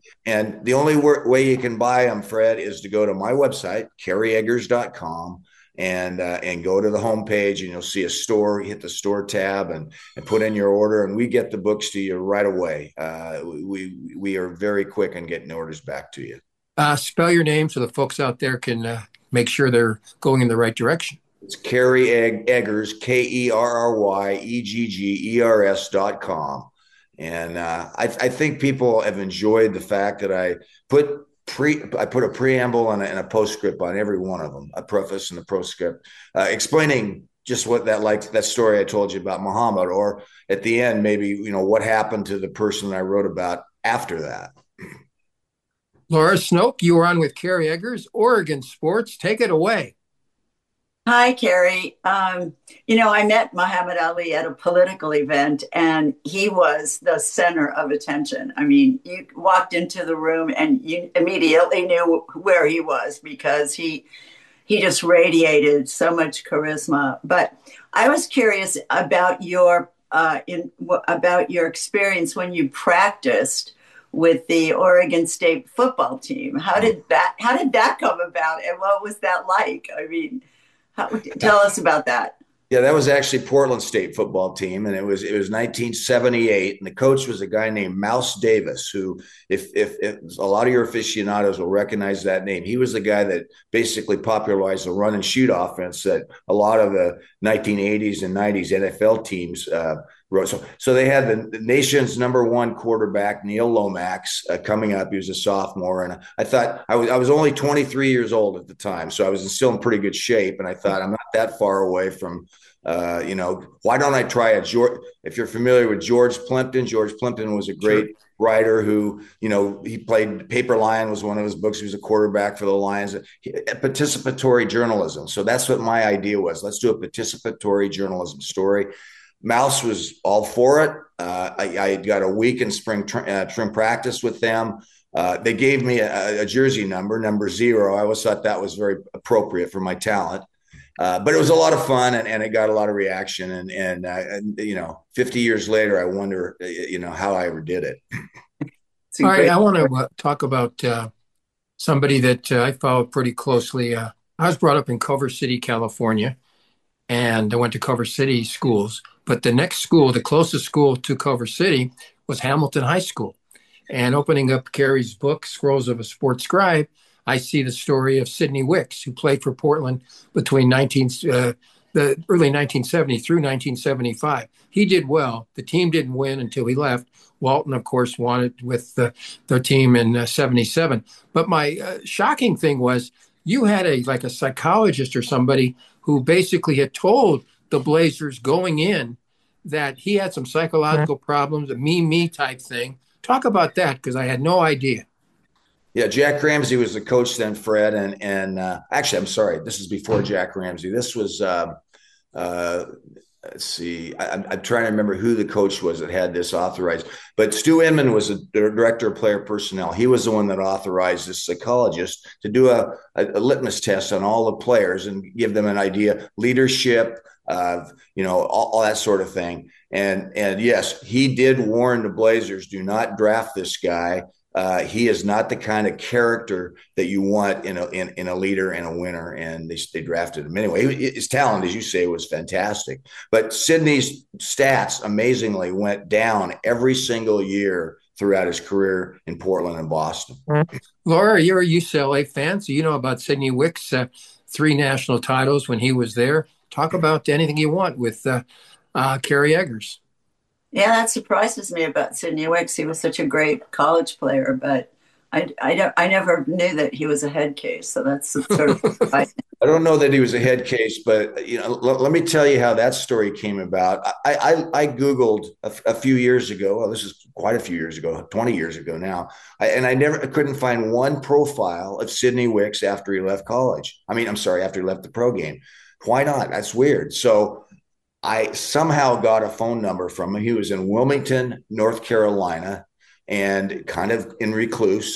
And the only way you can buy them, Fred, is to go to my website, kerryeggers.com. and go to the homepage, and you'll see a store. Hit the store tab and put in your order, and we get the books to you right away. We are very quick on getting orders back to you. Spell your name so the folks out there can make sure they're going in the right direction. It's Kerry Eggers, KerryEggers.com. And I think people have enjoyed the fact that I put a preamble and a postscript on every one of them, a preface and a postscript, explaining just what that story I told you about Muhammad, or at the end, maybe, what happened to the person I wrote about after that. Laura Snoke, you were on with Kerry Eggers, Oregon Sports. Take it away. Hi, Kerry. I met Muhammad Ali at a political event, and he was the center of attention. I mean, you walked into the room and you immediately knew where he was, because he just radiated so much charisma. But I was curious about your experience when you practiced with the Oregon State football team. How did that come about, and what was that like? I mean, tell us about that. Yeah, that was actually Portland State football team, and it was 1978, and the coach was a guy named Mouse Davis, who, if a lot of your aficionados will recognize that name, he was the guy that basically popularized the run and shoot offense that a lot of the 1980s and 90s NFL teams wrote. So they had the nation's #1 quarterback, Neil Lomax, coming up. He was a sophomore, and I thought I was only 23 years old at the time, so I was still in pretty good shape. And I thought, I'm not that far away from, why don't I try if you're familiar with George Plimpton? George Plimpton was a great writer who, he played Paper Lion was one of his books. He was a quarterback for the Lions. Participatory journalism. So that's what my idea was. Let's do a participatory journalism story. Mouse was all for it. I got a week in spring practice with them. They gave me a jersey number 0. I always thought that was very appropriate for my talent. But it was a lot of fun, and it got a lot of reaction. And 50 years later, I wonder, how I ever did it. All right, I want to talk about somebody that I followed pretty closely. I was brought up in Culver City, California, and I went to Culver City schools. But the next school, the closest school to Culver City, was Hamilton High School. And opening up Kerry's book, Scrolls of a Sports Scribe, I see the story of Sidney Wicks, who played for Portland between the early 1970 through 1975. He did well. The team didn't win until he left. Walton, of course, wanted with their team in 77. But my shocking thing was you had a psychologist or somebody who basically had told the Blazers going in that he had some psychological problems, a me type thing. Talk about that, because I had no idea. Yeah, Jack Ramsey was the coach then, Fred, and actually, I'm sorry, this is before Jack Ramsey. This was let's see, I'm trying to remember who the coach was that had this authorized. But Stu Inman was the director of player personnel. He was the one that authorized this psychologist to do a litmus test on all the players and give them an idea, leadership, all that sort of thing. And yes, he did warn the Blazers, do not draft this guy. He is not the kind of character that you want in a leader and a winner. And they drafted him anyway. His talent, as you say, was fantastic. But Sidney's stats amazingly went down every single year throughout his career in Portland and Boston. Laura, you're a UCLA fan, so you know about Sidney Wicks, 3 national titles when he was there. Talk about anything you want with Kerry Eggers. Yeah, that surprises me about Sidney Wicks. He was such a great college player, but I never knew that he was a head case. So that's sort of surprising. I don't know that he was a head case, but let me tell you how that story came about. I Googled a few years ago. Well, this is quite a few years ago, 20 years ago now, and I couldn't find one profile of Sidney Wicks after he left college. After he left the pro game. Why not? That's weird. So I somehow got a phone number from him. He was in Wilmington, North Carolina, and kind of in recluse.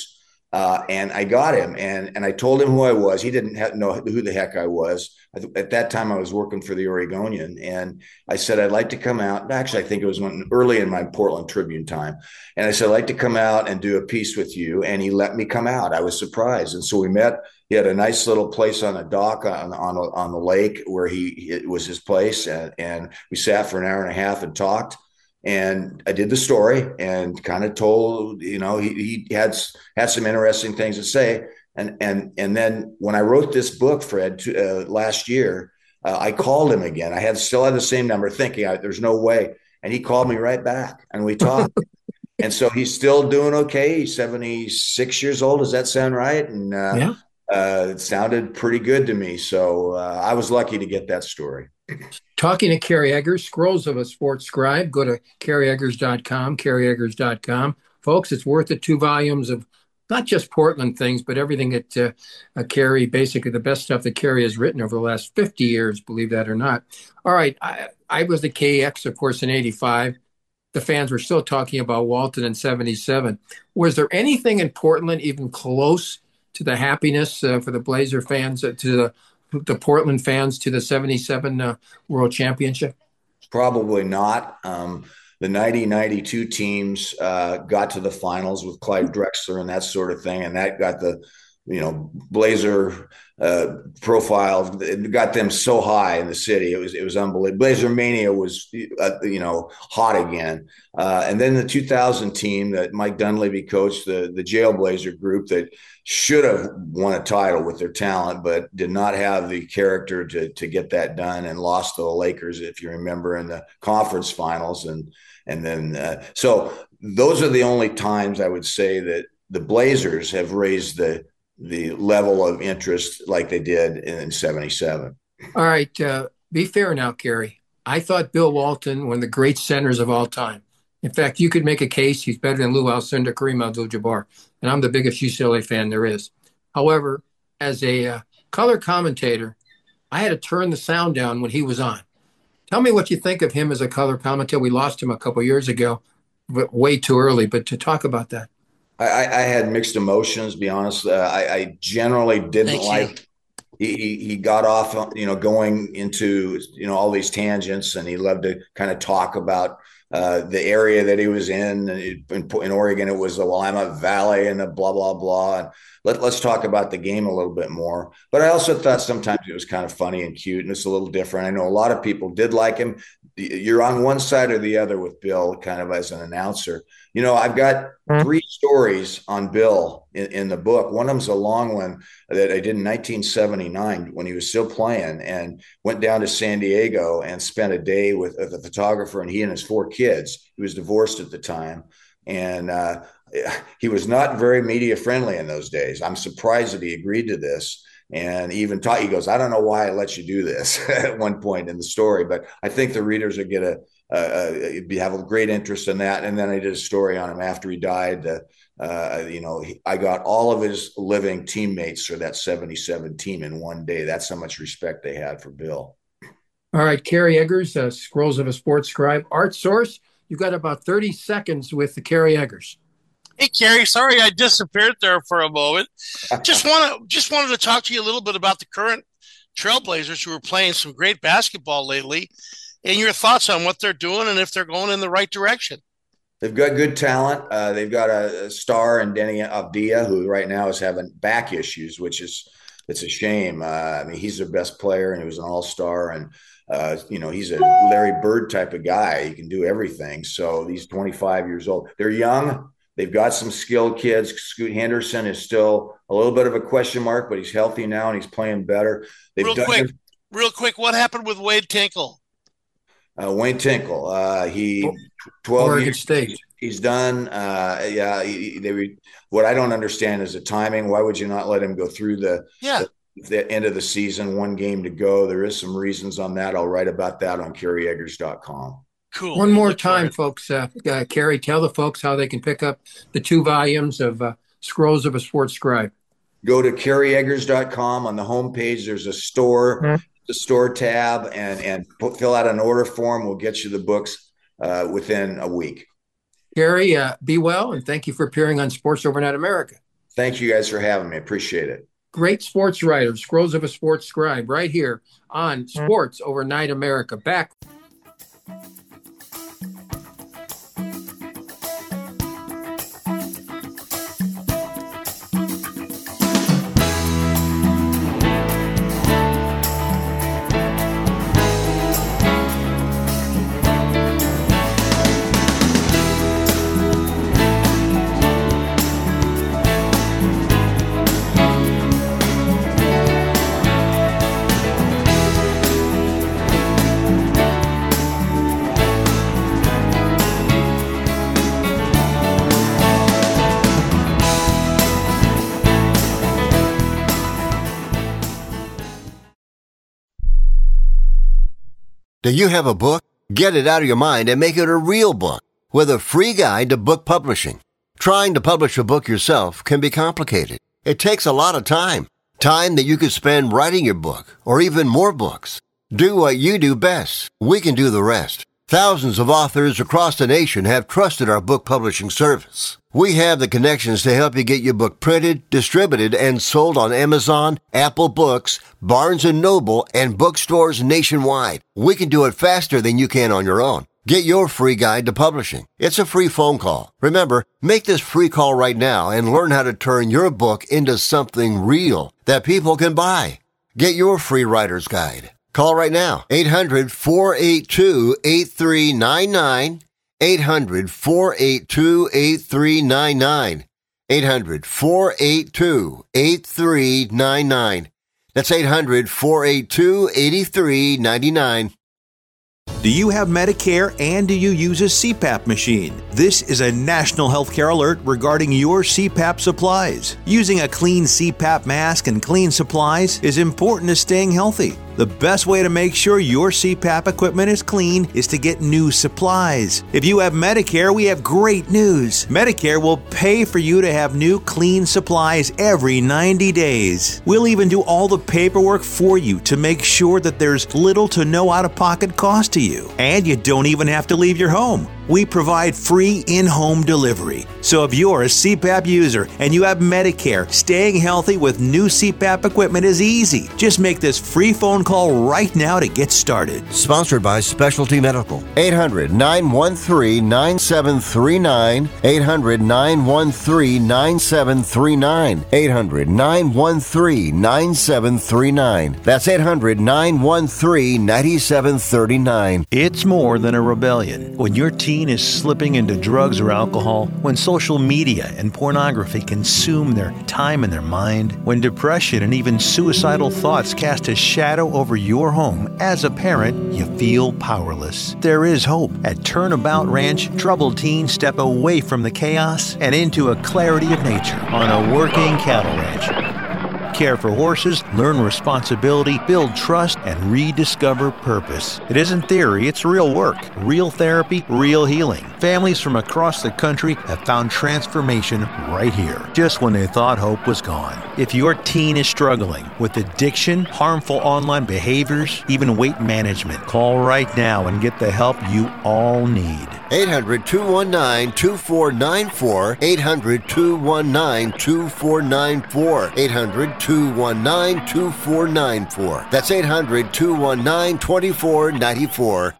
And I got him, and I told him who I was. He didn't know who the heck I was. At that time, I was working for the Oregonian, and I said, I'd like to come out. Actually, I think it was early in my Portland Tribune time. And I said, I'd like to come out and do a piece with you. And he let me come out. I was surprised. And so we met. He had a nice little place on a dock on the lake where it was his place. And we sat for an hour and a half and talked. And I did the story and kind of told, he had some interesting things to say. And then when I wrote this book, Fred, last year, I called him again. I still had the same number, thinking there's no way. And he called me right back, and we talked. And so he's still doing okay. He's 76 years old. Does that sound right? And it sounded pretty good to me. So I was lucky to get that story. Talking to Kerry Eggers, Scrolls of a Sports Scribe. Go to kerryeggers.com, kerryeggers.com. Folks, it's worth it. 2 volumes of not just Portland things, but everything that Kerry, basically the best stuff that Kerry has written over the last 50 years, believe that or not. All right, I was the KX, of course, in 85. The fans were still talking about Walton in 77. Was there anything in Portland even close to the happiness for the Blazer fans, to the Portland fans, to the 77 World Championship? Probably not. The 90-92 teams got to the finals with Clyde Drexler and that sort of thing, and that got the Blazer profile. It got them so high in the city. It was unbelievable. Blazer Mania was hot again. And then the 2000 team that Mike Dunleavy coached, the Jailblazer group that should have won a title with their talent, but did not have the character to get that done, and lost to the Lakers, if you remember, in the conference finals. And then so those are the only times I would say that the Blazers have raised the level of interest like they did in 77. All right. Be fair now, Kerry. I thought Bill Walton, one of the great centers of all time. In fact, you could make a case he's better than Lou Alcindor, Kareem Abdul-Jabbar. And I'm the biggest UCLA fan there is. However, as a color commentator, I had to turn the sound down when he was on. Tell me what you think of him as a color commentator. We lost him a couple of years ago, but way too early. But to talk about that. I had mixed emotions, to be honest. I generally didn't like. He got off, going into all these tangents, and he loved to kind of talk about the area that he was in. In Oregon, it was the Willamette Valley and the blah blah blah. And let's talk about the game a little bit more. But I also thought sometimes it was kind of funny and cute, and it's a little different. I know a lot of people did like him. You're on one side or the other with Bill, kind of as an announcer. I've got 3 stories on Bill in the book. One of them's a long one that I did in 1979 when he was still playing, and went down to San Diego and spent a day with the photographer, and he and his 4 kids. He was divorced at the time, and he was not very media friendly in those days. I'm surprised that he agreed to this. And even he goes, I don't know why I let you do this at one point in the story, but I think the readers are going to have a great interest in that. And then I did a story on him after he died. I got all of his living teammates for that 77 team in one day. That's how much respect they had for Bill. All right, Kerry Eggers, Scrolls of a Sports Scribe. Art Source, you got about 30 seconds with the Kerry Eggers. Hey, Kerry, sorry I disappeared there for a moment. Just wanted to talk to you a little bit about the current Trailblazers, who are playing some great basketball lately, and your thoughts on what they're doing and if they're going in the right direction. They've got good talent. They've got a star in Denny Avdia, who right now is having back issues, it's a shame. He's their best player, and he was an all-star, and he's a Larry Bird type of guy. He can do everything. So he's 25 years old. They're young. They've got some skilled kids. Scoot Henderson is still a little bit of a question mark, but he's healthy now and he's playing better. Real quick, what happened with Wade Tinkle? Wayne Tinkle, 12 Oregon years. State. He's done. What I don't understand is the timing. Why would you not let him go through the end of the season? 1 game to go. There is some reasons on that. I'll write about that on kerryeggers.com. Cool. One more time, folks. Kerry, tell the folks how they can pick up the 2 volumes of Scrolls of a Sports Scribe. Go to kerryeggers.com. On the homepage, there's a store, the store tab, and fill out an order form. We'll get you the books within a week. Kerry, be well, and thank you for appearing on Sports Overnight America. Thank you guys for having me. Appreciate it. Great sports writer, Scrolls of a Sports Scribe, right here on Sports Overnight America. Back. Do you have a book? Get it out of your mind and make it a real book with a free guide to book publishing. Trying to publish a book yourself can be complicated. It takes a lot of time that you could spend writing your book or even more books. Do what you do best. We can do the rest. Thousands of authors across the nation have trusted our book publishing service. We have the connections to help you get your book printed, distributed, and sold on Amazon, Apple Books, Barnes & Noble, and bookstores nationwide. We can do it faster than you can on your own. Get your free guide to publishing. It's a free phone call. Remember, make this free call right now and learn how to turn your book into something real that people can buy. Get your free writer's guide. Call right now, 800-482-8399, 800-482-8399, 800-482-8399. That's 800-482-8399. Do you have Medicare and do you use a CPAP machine? This is a national healthcare alert regarding your CPAP supplies. Using a clean CPAP mask and clean supplies is important to staying healthy. The best way to make sure your CPAP equipment is clean is to get new supplies. If you have Medicare, we have great news. Medicare will pay for you to have new clean supplies every 90 days. We'll even do all the paperwork for you to make sure that there's little to no out-of-pocket cost to you. And you don't even have to leave your home. We provide free in-home delivery. So if you're a CPAP user and you have Medicare, staying healthy with new CPAP equipment is easy. Just make this free phone call right now to get started. Sponsored by Specialty Medical. 800-913-9739. 800-913-9739. 800-913-9739. That's 800-913-9739. It's more than a rebellion. When your teen is slipping into drugs or alcohol, when social media and pornography consume their time and their mind, when depression and even suicidal thoughts cast a shadow over your home, as a parent, you feel powerless. There is hope. At Turnabout Ranch, troubled teens step away from the chaos and into a clarity of nature on a working cattle ranch. Care for horses, learn responsibility, build trust, and rediscover purpose. It isn't theory, it's real work, real therapy, real healing. Families from across the country have found transformation right here, just when they thought hope was gone. If your teen is struggling with addiction, harmful online behaviors, even weight management, call right now and get the help you all need. 800-219-2494, 800-219-2494, 800-219-2494. That's 800-219-2494.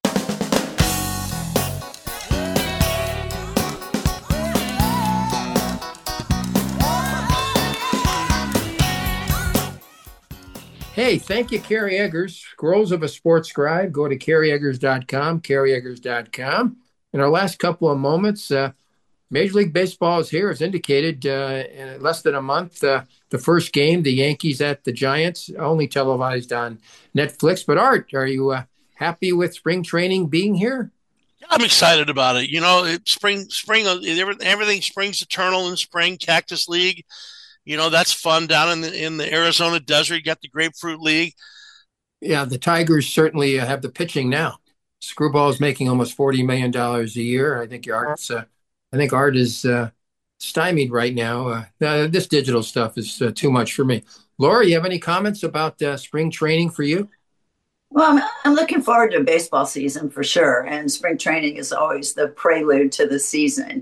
Hey, thank you, Kerry Eggers. Scrolls of a Sports Scribe. Go to kerryeggers.com, kerryeggers.com. In our last couple of moments, Major League Baseball is here, as indicated, in less than a month. The first game, the Yankees at the Giants, only televised on Netflix. But Art, are you happy with spring training being here? I'm excited about it. You know, spring, everything springs eternal in spring. Cactus League, you know, that's fun down in the Arizona desert. You got the Grapefruit League. Yeah, the Tigers certainly have the pitching now. Screwball is making almost $40 million a year. I think Art is stymied right now. This digital stuff is too much for me. Laura, you have any comments about spring training for you? Well, I'm looking forward to baseball season for sure. And spring training is always the prelude to the season.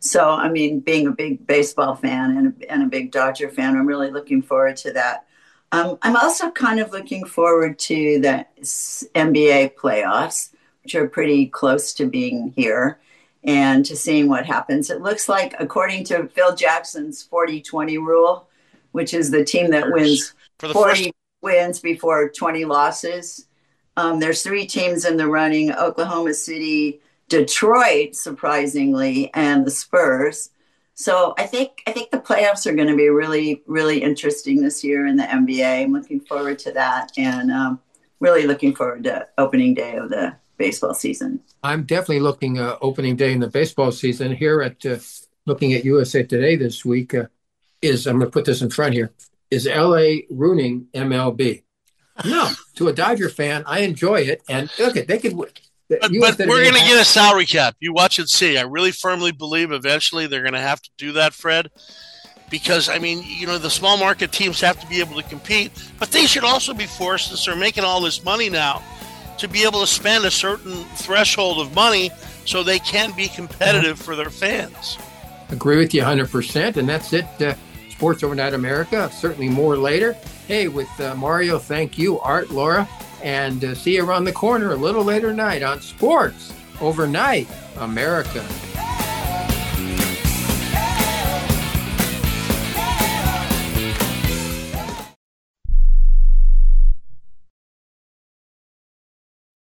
So, I mean, being a big baseball fan and a big Dodger fan, I'm really looking forward to that. I'm also kind of looking forward to the NBA playoffs, which are pretty close to being here, and to seeing what happens. It looks like, according to Phil Jackson's 40-20 rule, which is the team that wins 40 wins before 20 losses. There's 3 teams in the running: Oklahoma City, Detroit, surprisingly, and the Spurs. So I think the playoffs are going to be really, really interesting this year in the NBA. I'm looking forward to that, and really looking forward to opening day of the baseball season. I'm definitely looking opening day in the baseball season here at looking at USA Today this week. I'm going to put this in front here. Is LA ruining MLB? No, to a Dodger fan, I enjoy it, and look at they could. But we're going to get a salary cap. You watch and see. I really firmly believe eventually they're going to have to do that, Fred, because, I mean, you know, the small market teams have to be able to compete, but they should also be forced, since they're making all this money now, to be able to spend a certain threshold of money so they can be competitive for their fans. Agree with you 100%, and that's it. Sports Overnight America, certainly more later. Hey, with Mario, thank you, Art, Laura, and see you around the corner a little later tonight on Sports Overnight America.